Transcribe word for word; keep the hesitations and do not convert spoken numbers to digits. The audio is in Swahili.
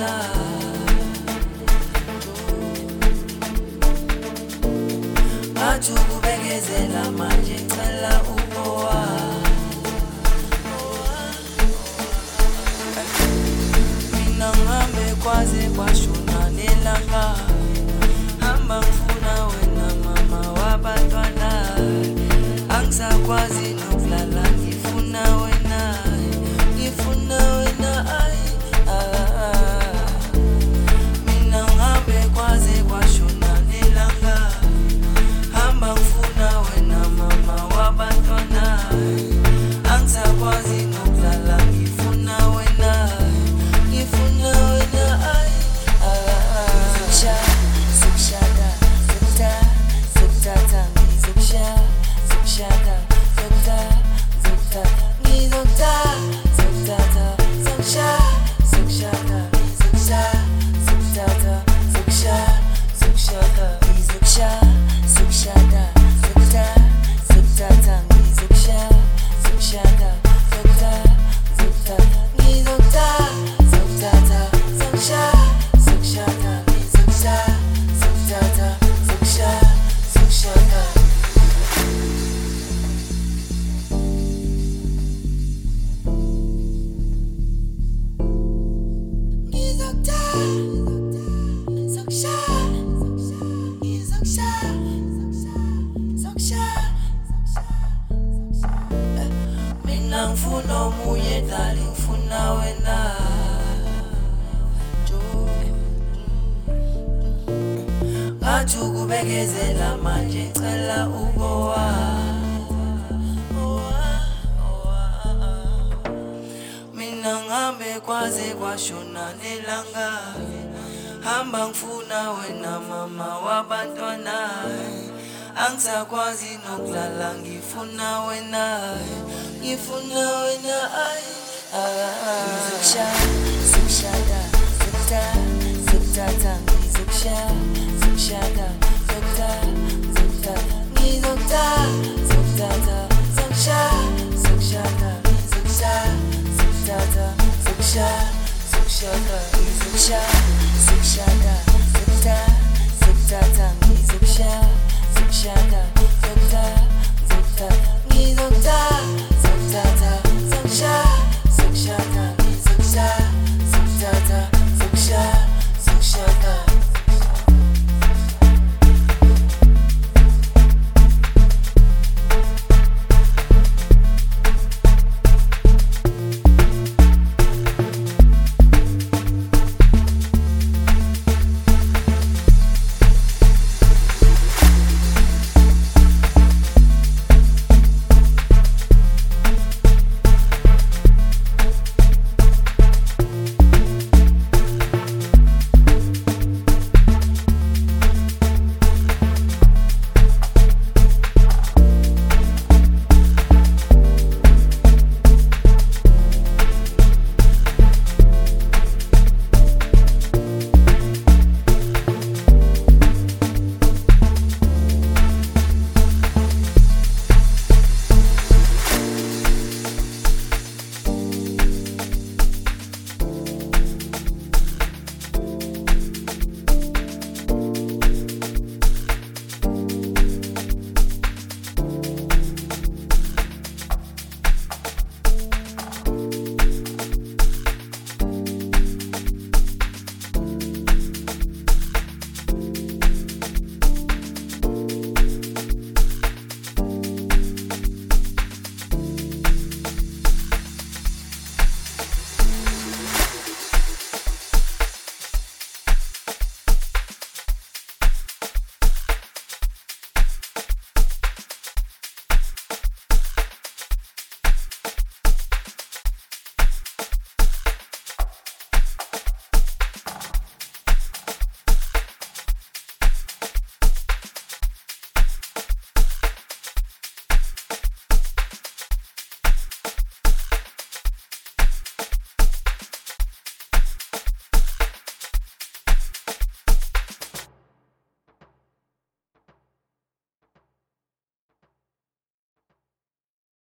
wena ngathi ukubekezela manje ngicela ubowa mina ngihambe kwaze kwashona nelanga hamba ngifuna wena mama wabantwana angisakwazi nokulala ngifuna wena ngifuna wena ay mina ngihambe kwaze kwashona nelanga hamba ngifuna wena mama wabantwana angisakwazi nokulala ngifuna wena ngifuna wena ay zokusha zokushaka zokutha zokuthatha ngizokusha zokushaka zokutha zokuthatha ngizokutha zokuthatha zokusha zokushaka ngizokutha zokuthatha zokusha zokushaka ngizokusha zokushaka zokutha zokuthatha ngizokusha zokushaka zokutha zokuthatha ngizokutha zokuthatha zokusha zokushaka ngizokutha zokuthatha zokusha zokushaka mina ngifuna omunye dali ngifuna wena ngathi ukubekezela manje ngicela ubowa mina ngihambe kwaze kwashona nelanga hamba ngifuna wena mama wabantwana angisakwazi nokulala ngifuna wena ngifuna wena ay ngizokusha zokushaka